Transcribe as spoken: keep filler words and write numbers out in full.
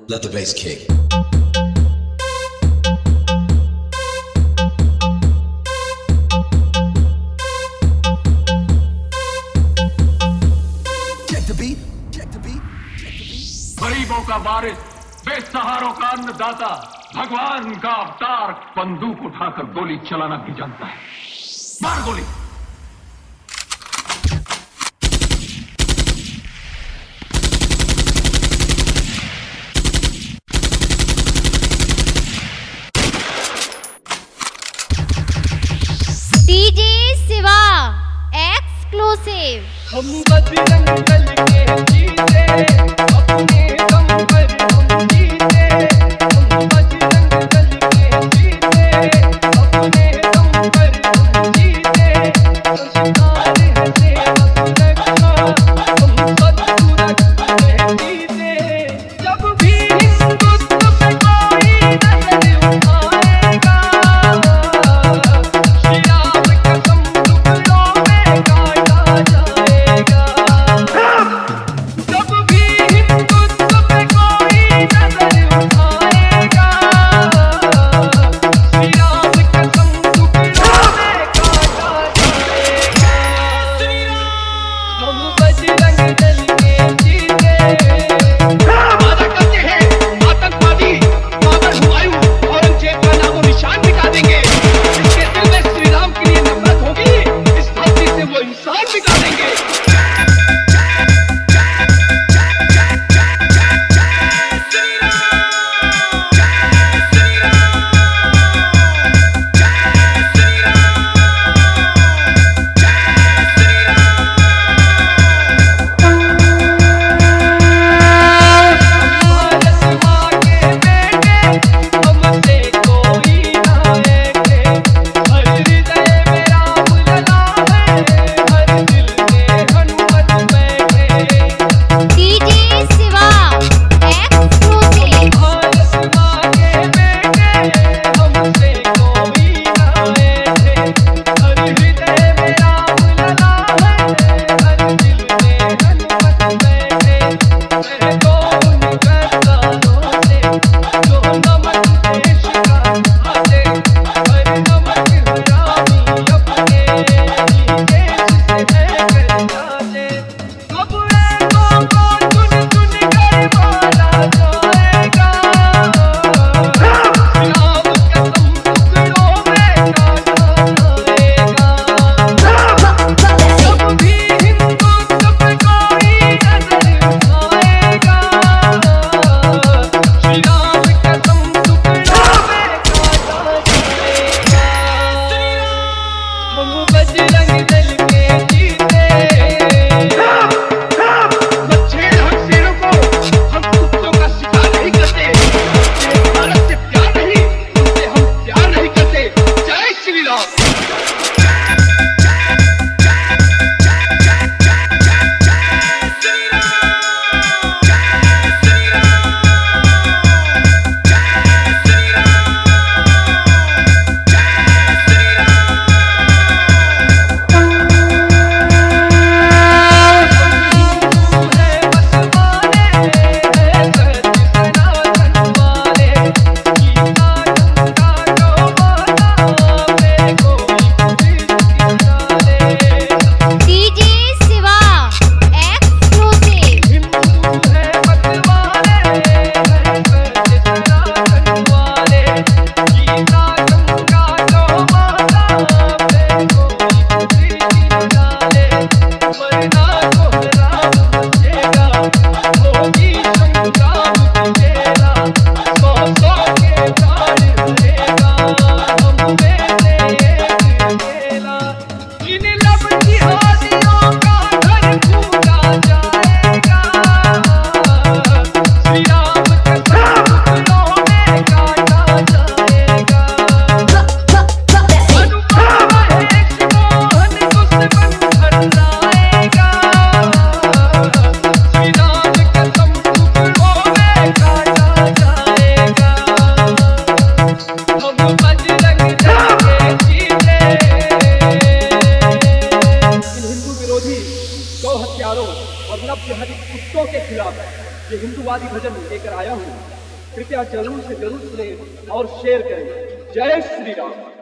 Let the bass kick. Check the beat. Check the beat. Check the beat. गरीबों का वारिस, बेसहारों का अन्नदाता, भगवान का अवतार, बंदूक उठाकर गोली चलाना भी जानता है। मार गोली। DJ Shiva exclusive. हम बजरंग दल के जीते, अपने दम पर हम जीते। हम बजरंग दल के जीते, अपने दम पर हम जीते। संस्कार है सेवा सुरक्षा, हम सद्गुरु रखते जीते। जब भी हिंदुत्व पे कोई नजर उठाएगा, श्री राम कसम टुकड़ों में काटा जाएगा। जब भी हिंदुत्व पे कोई नजर उठाएगा, श्री राम कसम टुकड़ों में काटा जाएगा। हम बजरंग दल के जीते। वादा करते हैं आतंकवादी बाबर हुमायूं औरंगजेब का नामो निशान मिटा देंगे। जिसके दिल में श्री राम के लिए नफरत होगी, इस धरती से वो इंसान मिटा देंगे। भारत माँ के बेटे, हमसे कोई ना लेके। हर हृदय में राम लला है, हर दिल में हनुमत बैठे। DJ Shiva exclusive. भारत माँ के बेटे, हमसे कोई ना लेके। हर हृदय में राम लला है, हर दिल में हनुमत बैठे। कह दो उन गद्दारों से, जो नमक देश का खाते। हर नमक हरामी अपने ही देश से लेकर जाते। अब ऐसों को चुन चुन कर मारा जाएगा, राम कसम टुकड़ों में काटा जाएगा। जब भी हिंदुत्व पे कोई नजर उठाएगा, श्री राम कसम टुकड़ों में काटा जाएगा। हम बजरंग दल के जीते। मत छेड़ हम शेरों को, हम कुत्तों का शिकार नहीं करते। तेरे भारत से प्यार नहीं, उनसे हम प्यार नहीं करते। जय श्री राम। DJ Shiva exclusive. इन लब जिहादियों का घर फूटा जाएगा, श्री राम कसम टुकड़ों में काटा जाएगा। अनुपम महेश मोहन दुश्मन हराएगा, श्री राम कसम टुकड़ों में काटा जाएगा। हम बजरंग दल के जीते। इन हिंदू विरोधी गौ हत्यारों और नव विहरित कुत्तों के खिलाफ ये हिंदूवादी भजन लेकर आया हूँ। कृपया जरूर से जरूर सुने और शेयर करें। जय श्री राम।